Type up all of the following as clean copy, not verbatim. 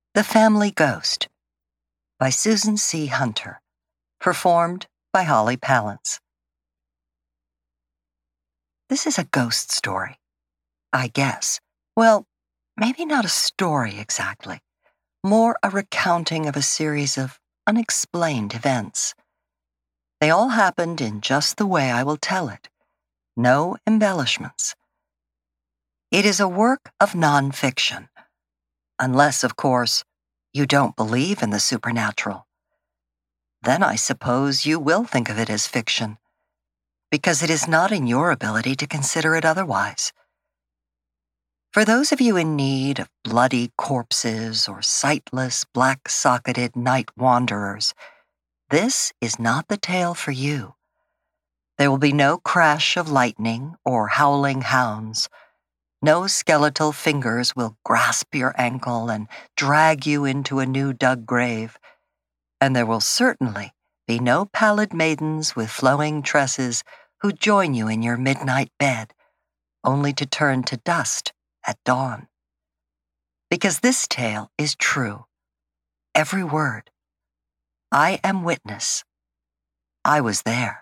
The Family Ghost by Susan C. Hunter, performed by Holly Palance. This is a ghost story, I guess. Well, maybe not a story exactly, more a recounting of a series of unexplained events. They all happened in just the way I will tell it, no embellishments. It is a work of nonfiction, unless, of course, you don't believe in the supernatural. Then I suppose you will think of it as fiction, because it is not in your ability to consider it otherwise. For those of you in need of bloody corpses or sightless, black-socketed night wanderers, this is not the tale for you. There will be no crash of lightning or howling hounds. No skeletal fingers will grasp your ankle and drag you into a new dug grave. And there will certainly be no pallid maidens with flowing tresses who join you in your midnight bed, only to turn to dust at dawn. Because this tale is true, every word. I am witness. I was there.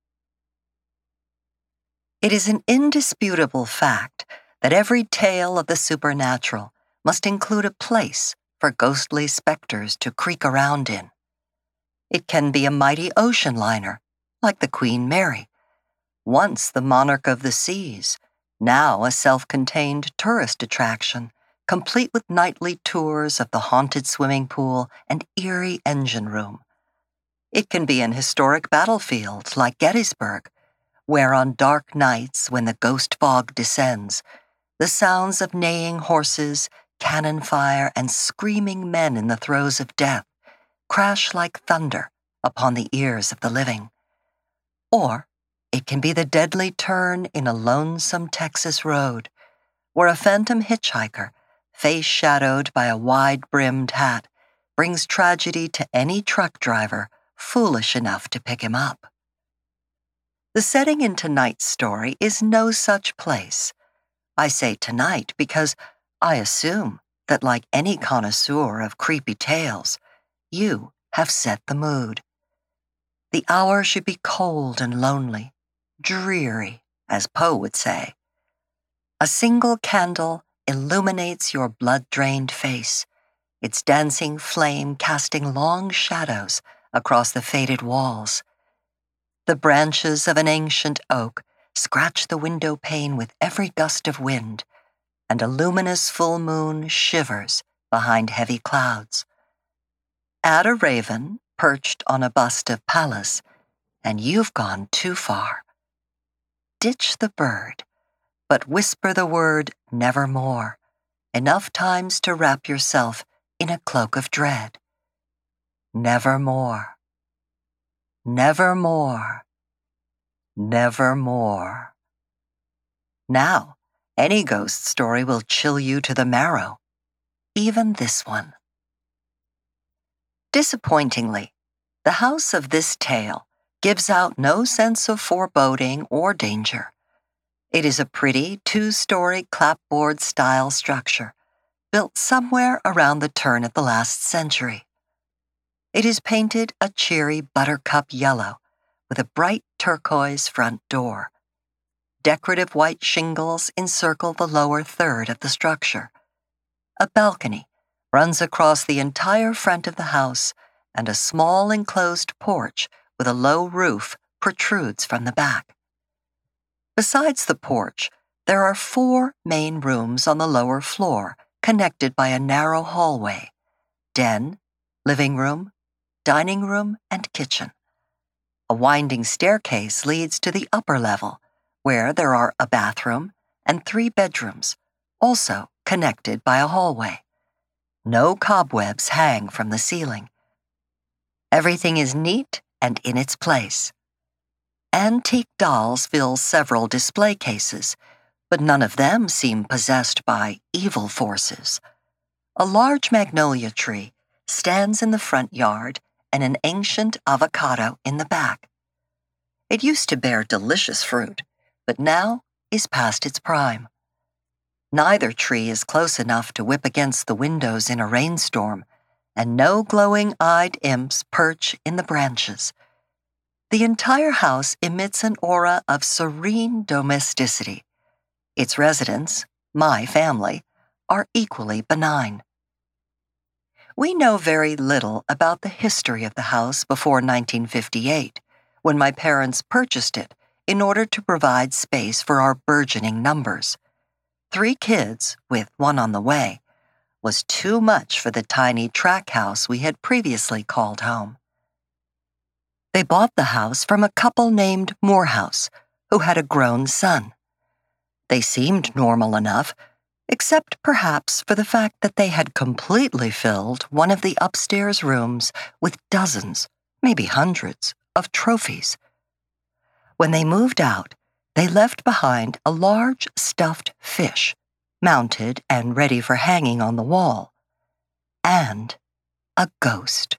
It is an indisputable fact that every tale of the supernatural must include a place for ghostly specters to creak around in. It can be a mighty ocean liner, like the Queen Mary, once the monarch of the seas, now a self-contained tourist attraction, complete with nightly tours of the haunted swimming pool and eerie engine room. It can be an historic battlefield like Gettysburg, where on dark nights when the ghost fog descends, the sounds of neighing horses, cannon fire, and screaming men in the throes of death crash like thunder upon the ears of the living. Or it can be the deadly turn in a lonesome Texas road, where a phantom hitchhiker, face shadowed by a wide-brimmed hat, brings tragedy to any truck driver foolish enough to pick him up. The setting in tonight's story is no such place. I say tonight because I assume that, like any connoisseur of creepy tales, you have set the mood. The hour should be cold and lonely, dreary, as Poe would say. A single candle illuminates your blood-drained face, its dancing flame casting long shadows across the faded walls. The branches of an ancient oak scratch the window pane with every gust of wind, and a luminous full moon shivers behind heavy clouds. Add a raven perched on a bust of Pallas, and you've gone too far. Ditch the bird, but whisper the word nevermore, enough times to wrap yourself in a cloak of dread. Nevermore. Nevermore. Nevermore. Now, any ghost story will chill you to the marrow, even this one. Disappointingly, the house of this tale gives out no sense of foreboding or danger. It is a pretty two-story clapboard-style structure, built somewhere around the turn of the last century. It is painted a cheery buttercup yellow, with a bright turquoise front door. Decorative white shingles encircle the lower third of the structure. A balcony runs across the entire front of the house, and a small enclosed porch with a low roof protrudes from the back. Besides the porch, there are 4 main rooms on the lower floor, connected by a narrow hallway: den, living room, dining room, and kitchen. A winding staircase leads to the upper level, where there are a bathroom and 3 bedrooms, also connected by a hallway. No cobwebs hang from the ceiling. Everything is neat and in its place. Antique dolls fill several display cases, but none of them seem possessed by evil forces. A large magnolia tree stands in the front yard and an ancient avocado in the back. It used to bear delicious fruit, but now is past its prime. Neither tree is close enough to whip against the windows in a rainstorm, and no glowing-eyed imps perch in the branches. The entire house emits an aura of serene domesticity. Its residents, my family, are equally benign. We know very little about the history of the house before 1958, when my parents purchased it in order to provide space for our burgeoning numbers. 3 kids, with one on the way, was too much for the tiny track house we had previously called home. They bought the house from a couple named Morehouse, who had a grown son. They seemed normal enough, except perhaps for the fact that they had completely filled one of the upstairs rooms with dozens, maybe hundreds, of trophies. When they moved out, they left behind a large stuffed fish, mounted and ready for hanging on the wall, and a ghost,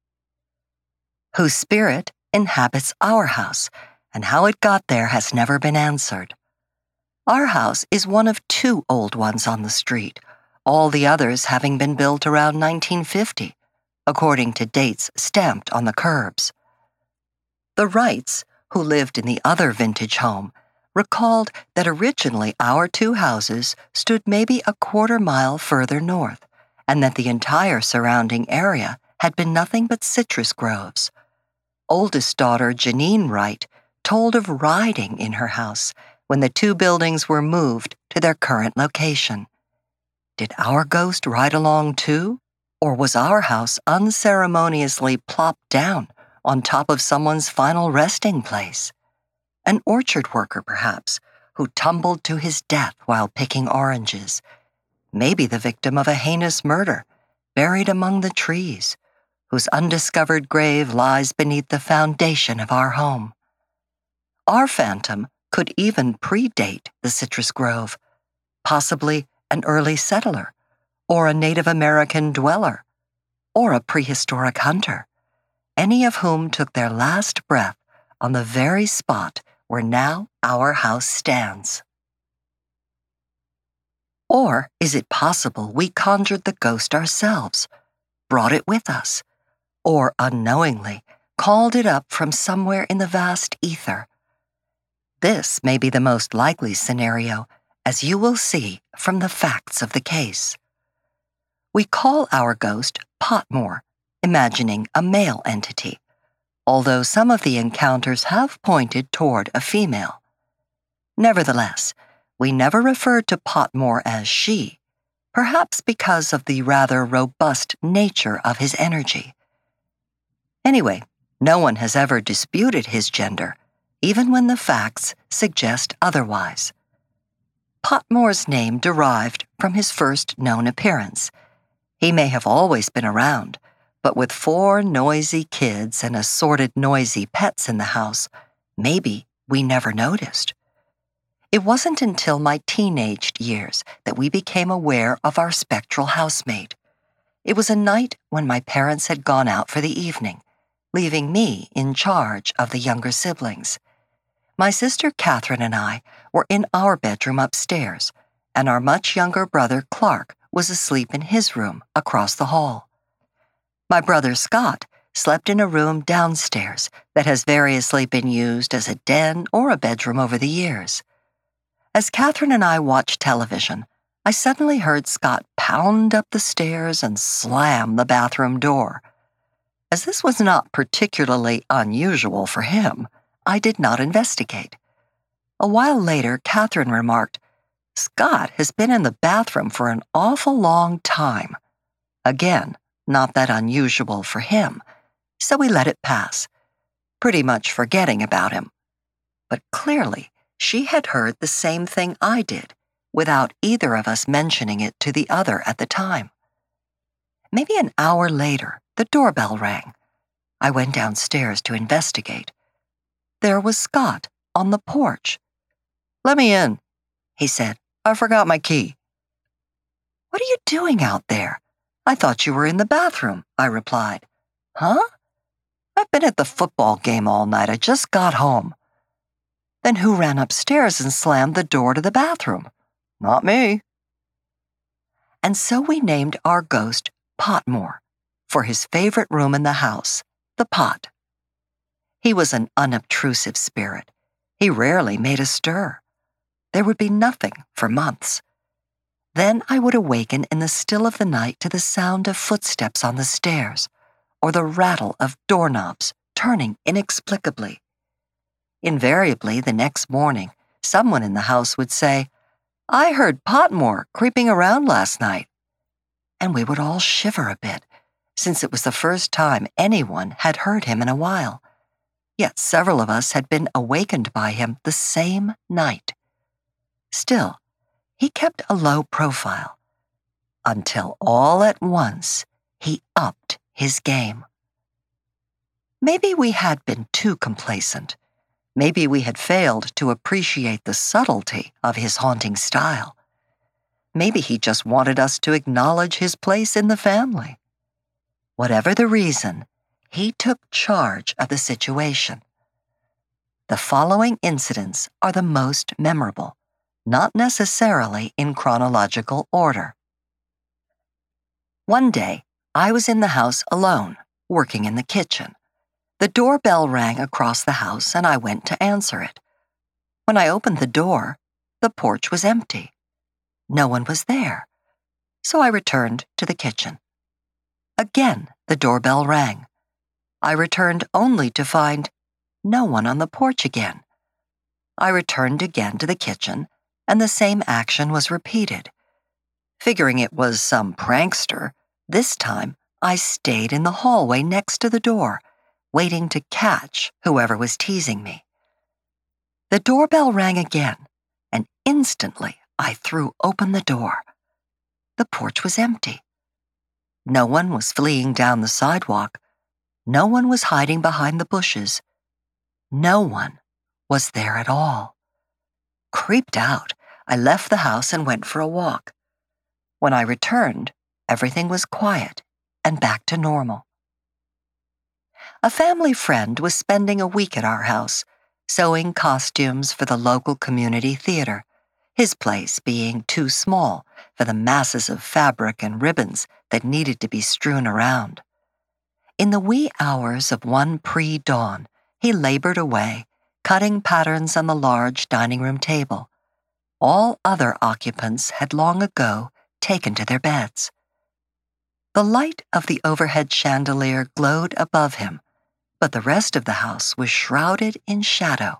whose spirit inhabits our house, and how it got there has never been answered. Our house is one of 2 old ones on the street, all the others having been built around 1950, according to dates stamped on the curbs. The Wrights, who lived in the other vintage home, recalled that originally our 2 houses stood maybe a quarter-mile further north, and that the entire surrounding area had been nothing but citrus groves. Oldest daughter Janine Wright told of riding in her house when the 2 buildings were moved to their current location. Did our ghost ride along too, or was our house unceremoniously plopped down on top of someone's final resting place? An orchard worker, perhaps, who tumbled to his death while picking oranges. Maybe the victim of a heinous murder, buried among the trees, whose undiscovered grave lies beneath the foundation of our home. Our phantom could even predate the citrus grove, possibly an early settler, or a Native American dweller, or a prehistoric hunter, any of whom took their last breath on the very spot where now our house stands. Or is it possible we conjured the ghost ourselves, brought it with us, or unknowingly called it up from somewhere in the vast ether? This may be the most likely scenario, as you will see from the facts of the case. We call our ghost Potmore, imagining a male entity, although some of the encounters have pointed toward a female. Nevertheless, we never referred to Potmore as she, perhaps because of the rather robust nature of his energy. Anyway, no one has ever disputed his gender, even when the facts suggest otherwise. Potmore's name derived from his first known appearance. He may have always been around, but with 4 noisy kids and assorted noisy pets in the house, maybe we never noticed. It wasn't until my teenaged years that we became aware of our spectral housemate. It was a night when my parents had gone out for the evening, leaving me in charge of the younger siblings. My sister Catherine and I were in our bedroom upstairs, and our much younger brother Clark was asleep in his room across the hall. My brother Scott slept in a room downstairs that has variously been used as a den or a bedroom over the years. As Catherine and I watched television, I suddenly heard Scott pound up the stairs and slam the bathroom door. As this was not particularly unusual for him, I did not investigate. A while later, Catherine remarked, "Scott has been in the bathroom for an awful long time." Again, not that unusual for him, so we let it pass, pretty much forgetting about him. But clearly, she had heard the same thing I did, without either of us mentioning it to the other at the time. Maybe an hour later, the doorbell rang. I went downstairs to investigate. There was Scott on the porch. "Let me in," he said. "I forgot my key." "What are you doing out there? I thought you were in the bathroom," I replied. "Huh? I've been at the football game all night. I just got home." "Then who ran upstairs and slammed the door to the bathroom?" "Not me." And so we named our ghost Potmore, for his favorite room in the house, the pot. He was an unobtrusive spirit. He rarely made a stir. There would be nothing for months. Then I would awaken in the still of the night to the sound of footsteps on the stairs, or the rattle of doorknobs turning inexplicably. Invariably, the next morning, someone in the house would say, "I heard Potmore creeping around last night." And we would all shiver a bit, since it was the first time anyone had heard him in a while. Yet several of us had been awakened by him the same night. Still, he kept a low profile, until all at once he upped his game. Maybe we had been too complacent. Maybe we had failed to appreciate the subtlety of his haunting style. Maybe he just wanted us to acknowledge his place in the family. Whatever the reason, he took charge of the situation. The following incidents are the most memorable, not necessarily in chronological order. One day, I was in the house alone, working in the kitchen. The doorbell rang across the house and I went to answer it. When I opened the door, the porch was empty. No one was there, so I returned to the kitchen. Again, the doorbell rang. I returned only to find no one on the porch again. I returned again to the kitchen, and the same action was repeated. Figuring it was some prankster, this time I stayed in the hallway next to the door, waiting to catch whoever was teasing me. The doorbell rang again, and instantly I threw open the door. The porch was empty. No one was fleeing down the sidewalk. No one was hiding behind the bushes. No one was there at all. Creeped out, I left the house and went for a walk. When I returned, everything was quiet and back to normal. A family friend was spending a week at our house, sewing costumes for the local community theater, his place being too small for the masses of fabric and ribbons that needed to be strewn around. In the wee hours of one pre-dawn, he labored away, cutting patterns on the large dining room table. All other occupants had long ago taken to their beds. The light of the overhead chandelier glowed above him, but the rest of the house was shrouded in shadow.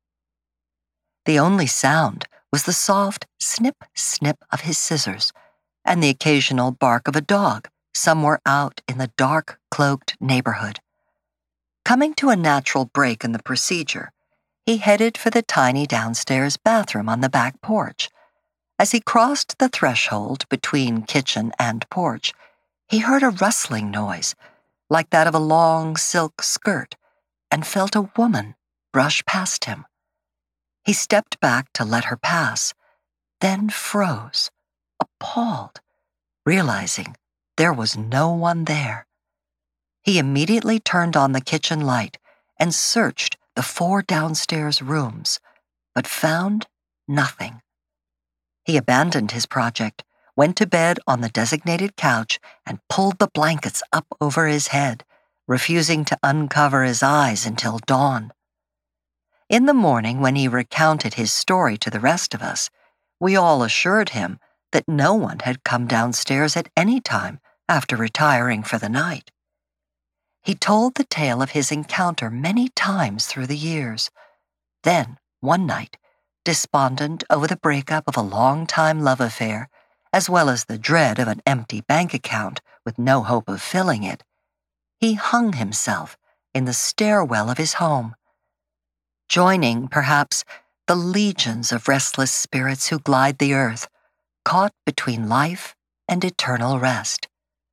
The only sound was the soft snip-snip of his scissors and the occasional bark of a dog somewhere out in the dark, cloaked neighborhood. Coming to a natural break in the procedure, he headed for the tiny downstairs bathroom on the back porch. As he crossed the threshold between kitchen and porch, he heard a rustling noise, like that of a long silk skirt, and felt a woman brush past him. He stepped back to let her pass, then froze, appalled, realizing there was no one there. He immediately turned on the kitchen light and searched the 4 downstairs rooms, but found nothing. He abandoned his project, went to bed on the designated couch, and pulled the blankets up over his head, refusing to uncover his eyes until dawn. In the morning, when he recounted his story to the rest of us, we all assured him that no one had come downstairs at any time after retiring for the night. He told the tale of his encounter many times through the years. Then, one night, despondent over the breakup of a long-time love affair, as well as the dread of an empty bank account with no hope of filling it, he hung himself in the stairwell of his home, joining, perhaps, the legions of restless spirits who glide the earth, caught between life and eternal rest.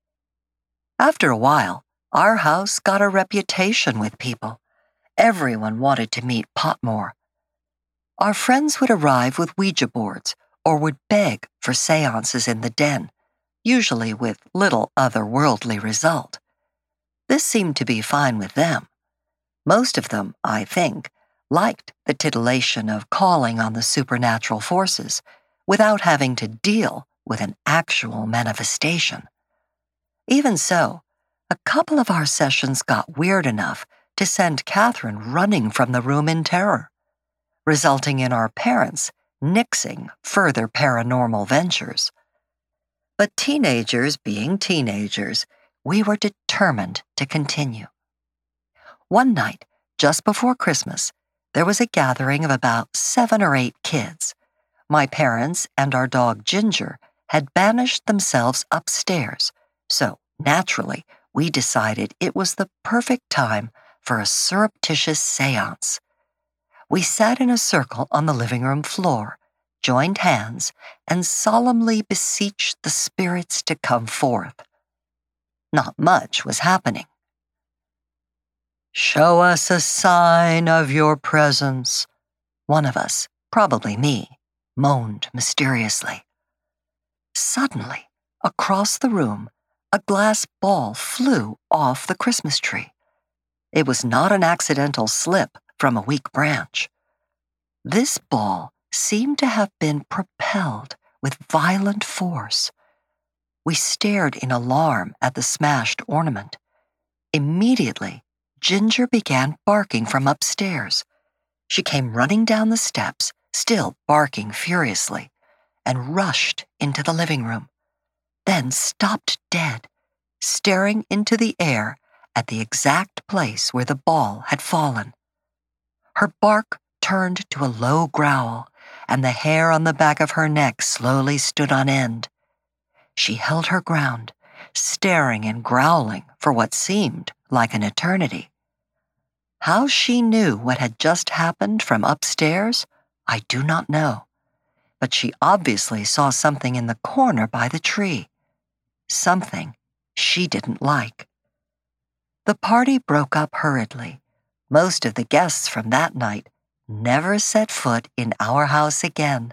After a while, our house got a reputation with people. Everyone wanted to meet Potmore. Our friends would arrive with Ouija boards or would beg for seances in the den, usually with little otherworldly result. This seemed to be fine with them. Most of them, I think, liked the titillation of calling on the supernatural forces without having to deal with an actual manifestation. Even so, a couple of our sessions got weird enough to send Catherine running from the room in terror, resulting in our parents nixing further paranormal ventures. But teenagers being teenagers, we were determined to continue. One night, just before Christmas, there was a gathering of about 7 or 8 kids. My parents and our dog Ginger had banished themselves upstairs, so naturally, we decided it was the perfect time for a surreptitious seance. We sat in a circle on the living room floor, joined hands, and solemnly beseeched the spirits to come forth. Not much was happening. "Show us a sign of your presence," one of us, probably me, moaned mysteriously. Suddenly, across the room, a glass ball flew off the Christmas tree. It was not an accidental slip from a weak branch. This ball seemed to have been propelled with violent force. We stared in alarm at the smashed ornament. Immediately, Ginger began barking from upstairs. She came running down the steps, still barking furiously, and rushed into the living room, then stopped dead, staring into the air at the exact place where the ball had fallen. Her bark turned to a low growl, and the hair on the back of her neck slowly stood on end. She held her ground, staring and growling for what seemed like an eternity. How she knew what had just happened from upstairs, I do not know, but she obviously saw something in the corner by the tree, something she didn't like. The party broke up hurriedly. Most of the guests from that night never set foot in our house again.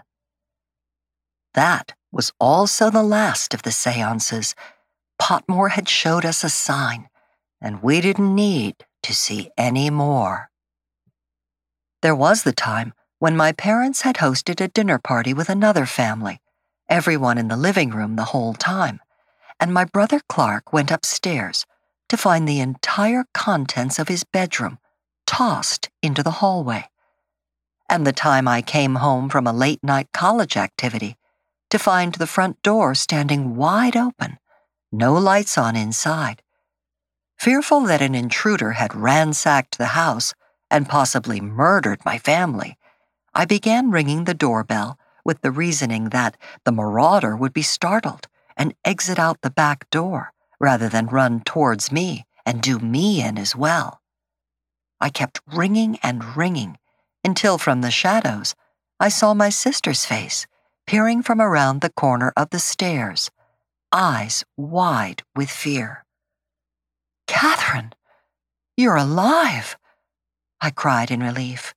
That was also the last of the seances. Potmore had showed us a sign, and we didn't need to see any more. There was the time when my parents had hosted a dinner party with another family, everyone in the living room the whole time, and my brother Clark went upstairs to find the entire contents of his bedroom tossed into the hallway. And the time I came home from a late-night college activity to find the front door standing wide open, no lights on inside. Fearful that an intruder had ransacked the house and possibly murdered my family, I began ringing the doorbell with the reasoning that the marauder would be startled and exit out the back door rather than run towards me and do me in as well. I kept ringing and ringing until from the shadows I saw my sister's face peering from around the corner of the stairs, eyes wide with fear. "Catherine, you're alive!" I cried in relief.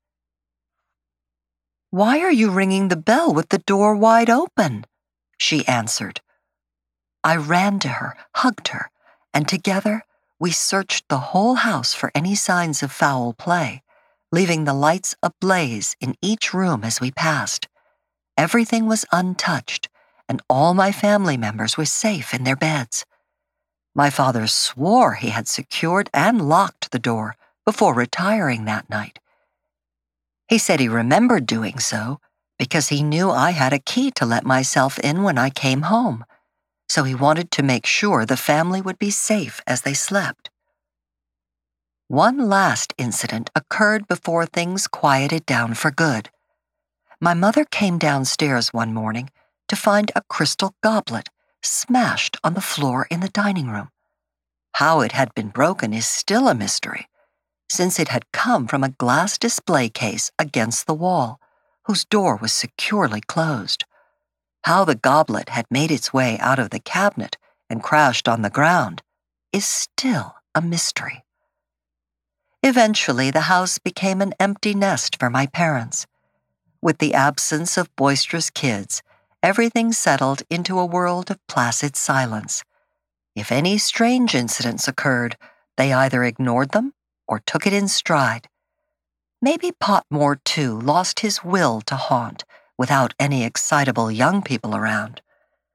"Why are you ringing the bell with the door wide open?" she answered. I ran to her, hugged her, and together we searched the whole house for any signs of foul play, leaving the lights ablaze in each room as we passed. Everything was untouched, and all my family members were safe in their beds. My father swore he had secured and locked the door before retiring that night. He said he remembered doing so because he knew I had a key to let myself in when I came home, so he wanted to make sure the family would be safe as they slept. One last incident occurred before things quieted down for good. My mother came downstairs one morning to find a crystal goblet smashed on the floor in the dining room. How it had been broken is still a mystery, since it had come from a glass display case against the wall, whose door was securely closed. How the goblet had made its way out of the cabinet and crashed on the ground is still a mystery. Eventually, the house became an empty nest for my parents. With the absence of boisterous kids, everything settled into a world of placid silence. If any strange incidents occurred, they either ignored them or took it in stride. Maybe Potmore, too, lost his will to haunt without any excitable young people around.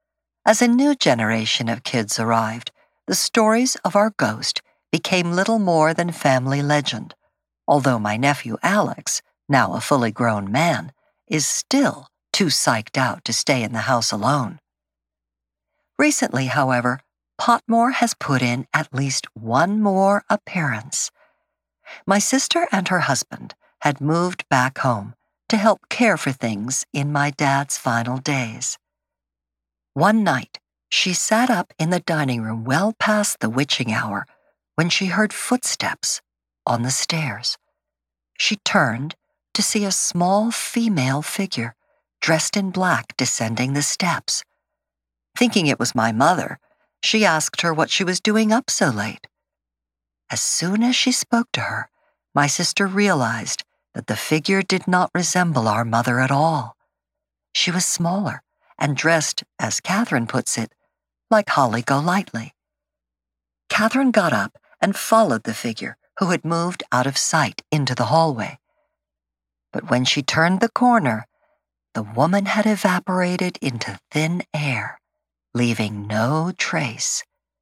As a new generation of kids arrived, the stories of our ghost became little more than family legend, although my nephew Alex, now a fully grown man, is still too psyched out to stay in the house alone. Recently, however, Potmore has put in at least one more appearance. My sister and her husband had moved back home to help care for things in my dad's final days. One night, she sat up in the dining room well past the witching hour when she heard footsteps on the stairs. She turned to see a small female figure dressed in black descending the steps. Thinking it was my mother, she asked her what she was doing up so late. As soon as she spoke to her, my sister realized that the figure did not resemble our mother at all. She was smaller and dressed, as Catherine puts it, like Holly Golightly. Catherine got up and followed the figure, who had moved out of sight into the hallway. But when she turned the corner, the woman had evaporated into thin air, leaving no trace.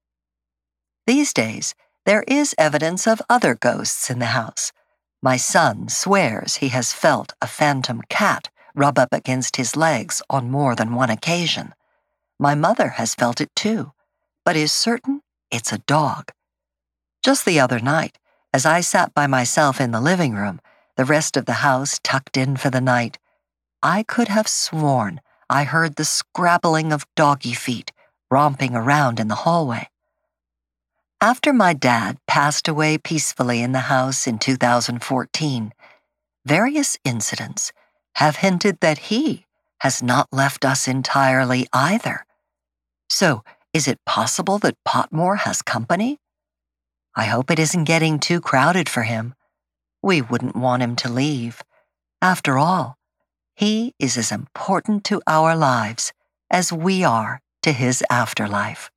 These days, there is evidence of other ghosts in the house. My son swears he has felt a phantom cat rub up against his legs on more than one occasion. My mother has felt it too, but is certain it's a dog. Just the other night, as I sat by myself in the living room, the rest of the house tucked in for the night, I could have sworn I heard the scrabbling of doggy feet romping around in the hallway. After my dad passed away peacefully in the house in 2014, various incidents have hinted that he has not left us entirely either. So, is it possible that Potmore has company? I hope it isn't getting too crowded for him. We wouldn't want him to leave. After all, he is as important to our lives as we are to his afterlife.